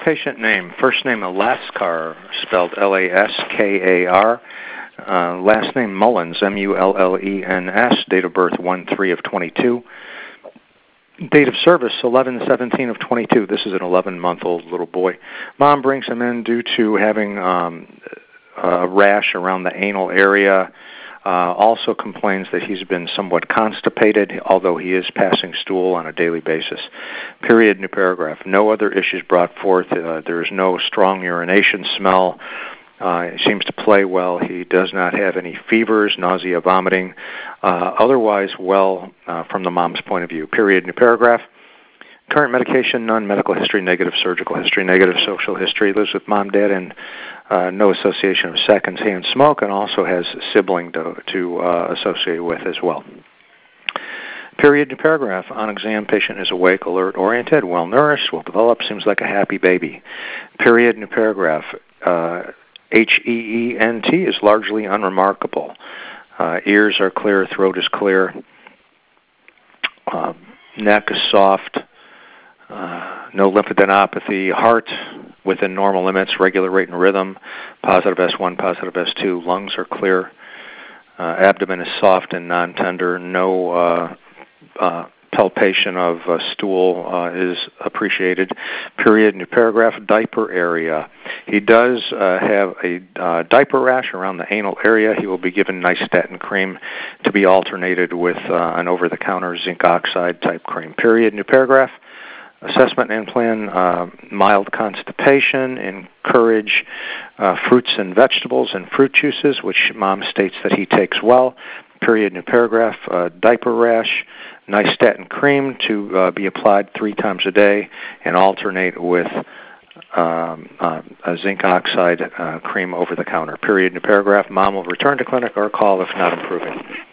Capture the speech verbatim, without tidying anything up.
Patient name, first name Laskar, spelled L A S K A R. Uh, last name Mullens, M U L L E N S. Date of birth one three of twenty-two. Date of service eleven seventeen of twenty-two. This is an eleven-month-old little boy. Mom brings him in due to having um, a rash around the anal area. Uh, also complains that he's been somewhat constipated, although he is passing stool on a daily basis. Period, new paragraph. No other issues brought forth. Uh, there is no strong urination smell. Uh, he seems to play well. He does not have any fevers, nausea, vomiting. Uh, otherwise well uh, from the mom's point of view. Period, new paragraph. Current medication, none. Medical history, negative. Surgical history, negative. Social history, lives with mom, dad, and uh, no association of second-hand smoke, and also has sibling to, to uh, associate with as well. Period, new paragraph. On exam, patient is awake, alert, oriented, well-nourished, well-developed, seems like a happy baby. Period, new paragraph. Uh, H E E N T is largely unremarkable. Uh, ears are clear, throat is clear, uh, neck is soft, uh, no lymphadenopathy, heart within normal limits, regular rate and rhythm, positive S one, positive S two, lungs are clear, uh, abdomen is soft and non-tender, no uh, uh, palpation of uh, stool uh, is appreciated. Period, new paragraph. Diaper area. He does uh, have a uh, diaper rash around the anal area. He will be given nystatin cream to be alternated with uh, an over-the-counter zinc oxide type cream. Period, new paragraph. Assessment and plan, uh, mild constipation, encourage uh, fruits and vegetables and fruit juices, which mom states that he takes well. Period, new paragraph. Uh, diaper rash, nystatin cream to uh, be applied three times a day and alternate with um, uh, a zinc oxide uh, cream over the counter. Period, new paragraph. Mom will return to clinic or call if not improving.